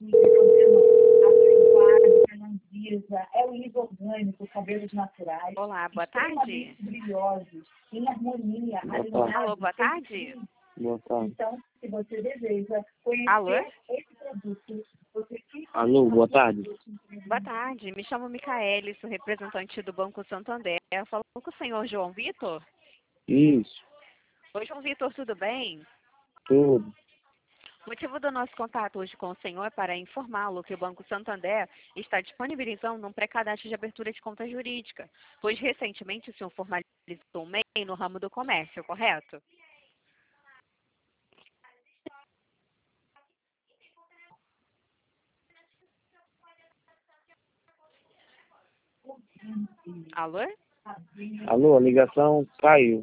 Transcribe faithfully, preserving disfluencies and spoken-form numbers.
É o liso orgânico, cabelos naturais. Olá, boa tarde. Brilhosos, em harmonia. Boa tarde. Alô, boa tarde. Boa tarde. Então, se você deseja conhecer Alô? esse produto, você fica... Alô, boa tarde. Boa tarde, me chamo Micaele, sou representante do Banco Santander. Falou com o senhor João Vitor? Isso, Oi, João Vitor, tudo bem? tudo. O motivo do nosso contato hoje com o senhor é para informá-lo que o Banco Santander está disponibilizando um pré-cadastro de abertura de conta jurídica, pois recentemente o senhor formalizou um M E I no ramo do comércio, correto? Alô? Alô, a ligação caiu.